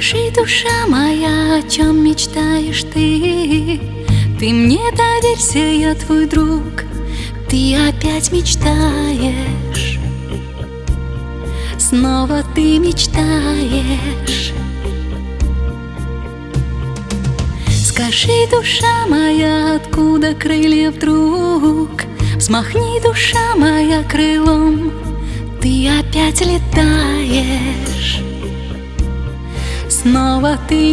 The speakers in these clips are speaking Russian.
Скажи, душа моя, о чем мечтаешь ты? Ты мне доверься, я твой друг. Ты опять мечтаешь, снова ты мечтаешь. Скажи, душа моя, откуда крылья вдруг? Взмахни, душа моя, крылом. Ты опять летаешь, снова ты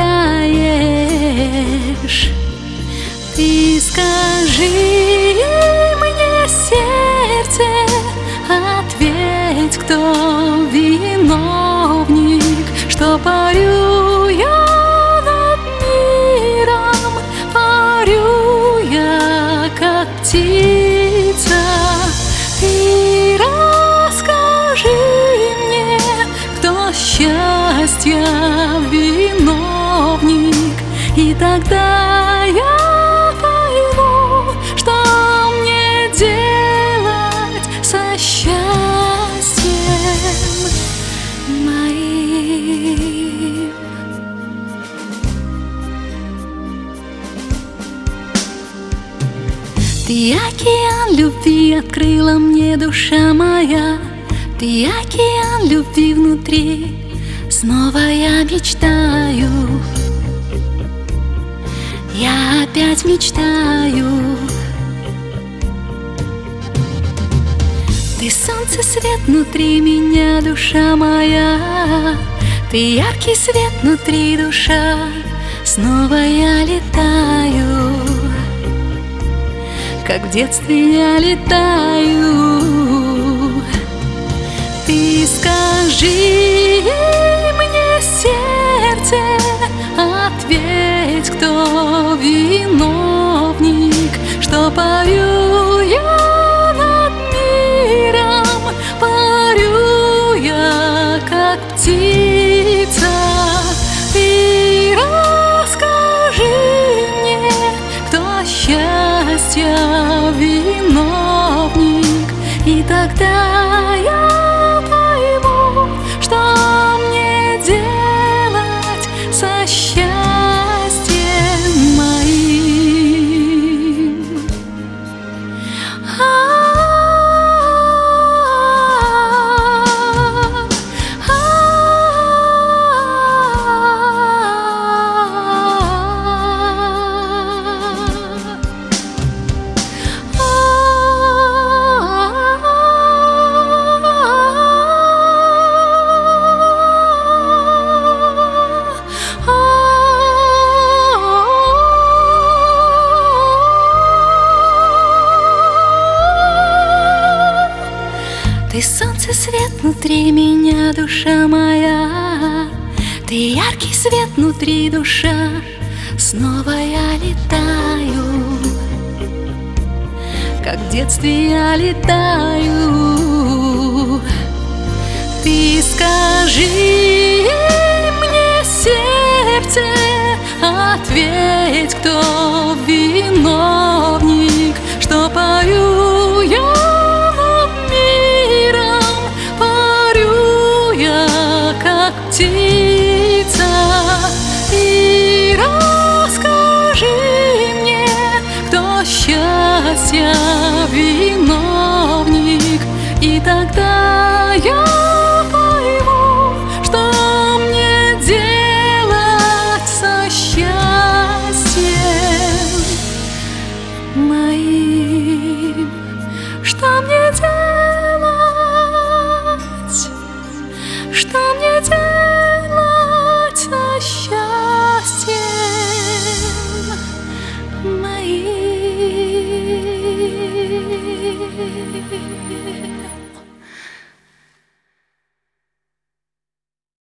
летаешь. Ты скажи мне, сердце, ответь, кто виновник, что парю я над миром, парю я, как птица. Ты расскажи мне, кто счастья виновник, и тогда я пойму, что мне делать со счастьем моим. Ты океан любви открыла мне, душа моя. Ты океан любви внутри. Снова я мечтаю, я опять мечтаю. Ты солнце, свет внутри меня, душа моя. Ты яркий свет внутри, душа. Снова я летаю, как в детстве я летаю. Ты скажи мне, сердце, ответь, кто виновник, что парю я над миром, парю я, как птица. Ты расскажи мне, кто счастья виновник, и тогда я пойму, что мне делать со счастьем моим. Ты солнце, свет внутри меня, душа моя. Ты яркий свет внутри, душа. Снова я летаю, как в детстве я летаю. Ты скажи мне, сердце, ответь, кто виновник, что парю я над миром, парю я, как птица. Ты расскажи мне, кто счастья